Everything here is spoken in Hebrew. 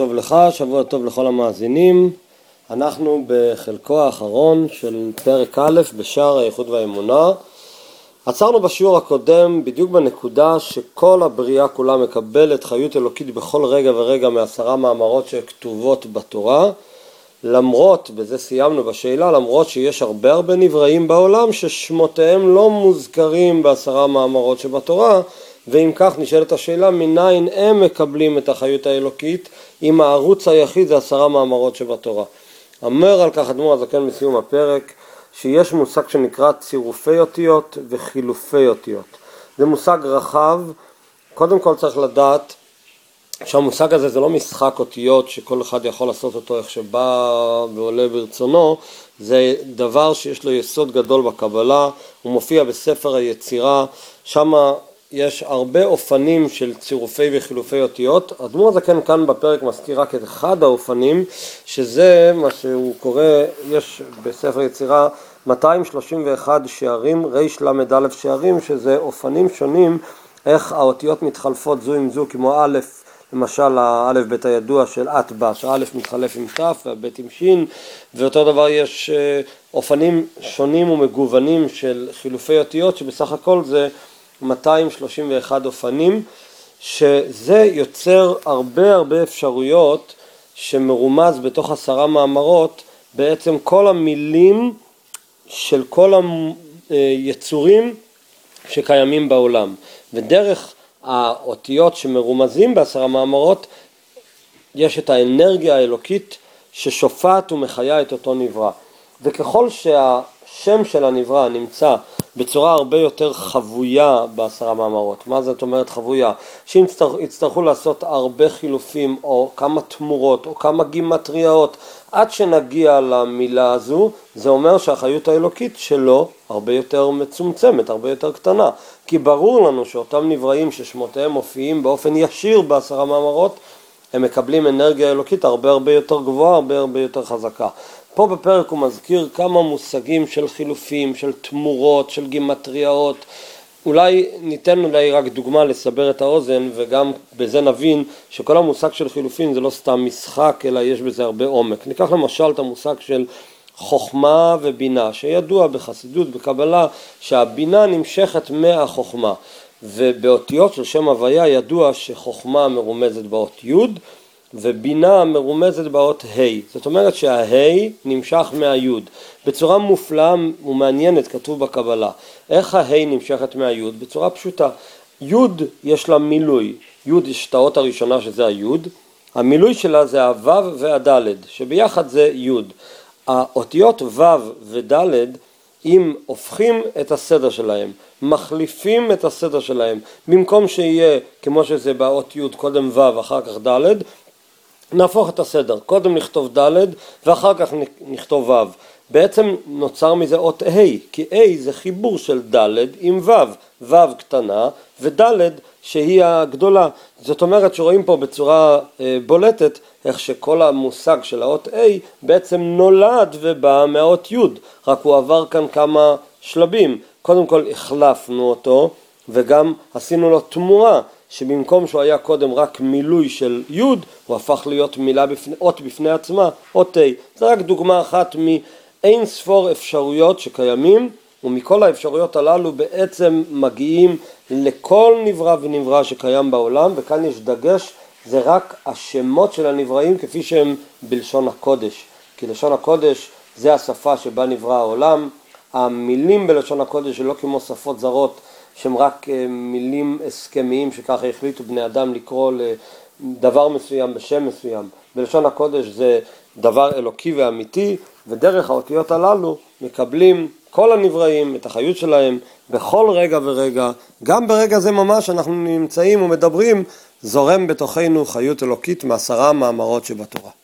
טוב לך, שבוע טוב לכל המאזינים. אנחנו בחלקו האחרון של פרק א' בשער הייחוד והאמונה. עצרנו בשיעור הקודם בדיוק בנקודה שכל הבריאה כולה מקבלת חיות אלוקית בכל רגע ורגע מ10 מאמרות שכתובות בתורה. למרות, בזה סיימנו בשאלה, למרות שיש הרבה נבראים בעולם ששמותיהם לא מוזכרים ב10 מאמרות שבתורה, ואם כך נשאלת השאלה מניין הם מקבלים את החיות האלוקית אם הערוץ היחיד זה 10 מאמרות שבתורה. אומר על כך אדמו"ר הזקן בסיום הפרק שיש מושג שנקרא צירופי אותיות וחילופי אותיות. זה מושג רחב. קודם כל צריך לדעת שהמושג הזה זה לא משחק אותיות שכל אחד יכול לעשות אותו איך שבא ועולה ברצונו. זה דבר שיש לו יסוד גדול בקבלה, הוא מופיע בספר היצירה, שמה יש הרבה אופנים של צירופי וחילופי אותיות. אדמו"ר הזקן כאן בפרק מזכיר רק את אחד האופנים, שזה מה שהוא קורא, יש בספר יצירה 231 שערים, ריש למד א' שערים, שזה אופנים שונים איך האותיות מתחלפות זו עם זו, כמו א', למשל האלף בית הידוע של אטבע, שא' מתחלף עם ת' והבית עם שין, ואותו דבר יש אופנים שונים ומגוונים של חילופי אותיות, שבסך הכל זה 231 אופנים, שזה יוצר הרבה אפשרויות שמרומז בתוך 10 מאמרות, בעצם כל המילים של כל היצורים שקיימים בעולם. ודרך האותיות שמרומזים ב10 מאמרות, יש את האנרגיה האלוקית ששופעת ומחיה את אותו נברא. וככל שהשם של הנברא נמצא בצורה הרבה יותר חבויה ב10 מאמרות. מה זאת אומרת חבויה? שאם יצטרכו לעשות הרבה חילופים או כמה תמורות או כמה גימטריות עד שנגיע למילה הזו, זה אומר שהחיות האלוקית שלו הרבה יותר מצומצמת, הרבה יותר קטנה. כי ברור לנו שאותם נבראים ששמותיהם מופיעים באופן ישיר ב10 מאמרות, הם מקבלים אנרגיה אלוקית הרבה יותר גבוהה, הרבה יותר חזקה. פה בפרק הוא מזכיר כמה מושגים של חילופים, של תמורות, של גימטריות. ניתן רק דוגמה לסבר את האוזן, וגם בזה נבין שכל המושג של חילופים זה לא סתם משחק, אלא יש בזה הרבה עומק. ניקח למשל את המושג של חוכמה ובינה, שידוע בחסידות, בקבלה, שהבינה נמשכת מהחוכמה. ובאותיות של שם הוויה ידוע שחוכמה מרומזת באות י' ובינה מרומזת באות ה'. זאת אומרת שהה' נמשך מהי'. בצורה מופלאה ומעניינת כתוב בקבלה. איך הה' נמשכת מהי'? בצורה פשוטה. י' יש לה מילוי. י' יש את האות הראשונה שזה הי'. המילוי שלה זה הו' והד' שביחד זה י'. האותיות ו' וד' אם הופכים את הסדר שלהם, מחליפים את הסדר שלהם, במקום שיהיה כמו שזה באות י' קודם ו' אחר כך ד', נהפוך את הסדר, קודם נכתוב ד' ואחר כך נכתוב ו'. בעצם נוצר מזה אות ה', כי ה' זה חיבור של ד' עם ו', ו' קטנה וד' שהיא הגדולה. זאת אומרת שרואים פה בצורה בולטת איך שכל המושג של האות A בעצם נולד ובא מהאות י', רק הוא עבר כאן כמה שלבים. קודם כל החלפנו אותו וגם עשינו לו תמורה, שבמקום שהוא היה קודם רק מילוי של י' הוא הפך להיות אות בפני עצמה, אות A. זה רק דוגמה אחת מאין ספור אפשרויות שקיימים, ומכל האפשרויות הללו בעצם מגיעים לכל נברא ונברא שקיים בעולם. וכאן יש דגש, זה רק השמות של הנבראים כפי שהם בלשון הקודש, כי לשון הקודש זה השפה שבה נברא העולם. המילים בלשון הקודש שלא כמו שפות זרות שהם רק מילים הסכמיים שככה החליטו בני אדם לקרוא לדבר מסוים בשם מסוים. בלשון הקודש זה דבר אלוקי ואמיתי, ודרך האותיות הללו מקבלים כל הנבראים את החיות שלהם בכל רגע ורגע. גם ברגע זה ממש אנחנו נמצאים ומדברים, זורם בתוכנו חיות אלוקית מ10 מאמרות שבתורה.